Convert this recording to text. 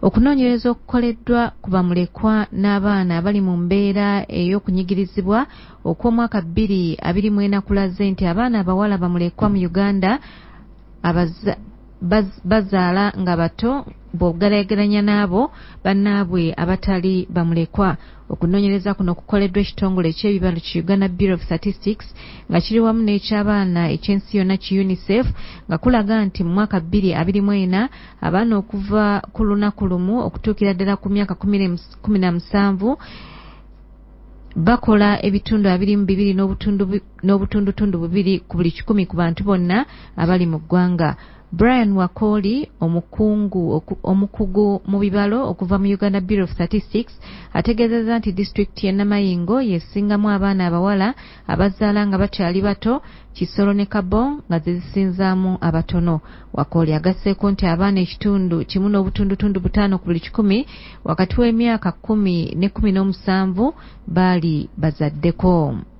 Okunoonyereza okukoleddwa ku bamulekwa n'abaana abali mu mbeera ey'okunyigirizibwa okw'omwaka 2024 kulaze nti abaana abawala bamulekwa mu Uganda bazaala nga bato bw'ogeraageranya n'abo bannaabwe abatali bamulekwa. Okunoonyereza kuno kukoleddwa ekitongole ky'ebibalo ki Uganda Bureau of Statistics nga kiri wamu n'eky'abaana eky'ensi yonna ki UNICEF nga kulaga nti mu mwaka 2024 abaana okuva ku lunaku lumu okutuukira ddala ku myaka 17 bakola ebitundu 22 n'obutundutundu 2 ku buli 100 ku bantu bonna abali mu ggwanga. Brian Wakoli omukugu mu bibalo okuva mu Uganda Bureau of Statistics ategeezezza nti disitulikiti y'e Namayingo yesingamu abaana abawala abazaala nga bakyali bato, Kisoro ne Kabo nga zisinzaamu abatono. Wakoli agasseeko nti abaana ekitundu 1.5 ku buli 100 wakati w'emyaka 10 ne 17 baali bazaddeko.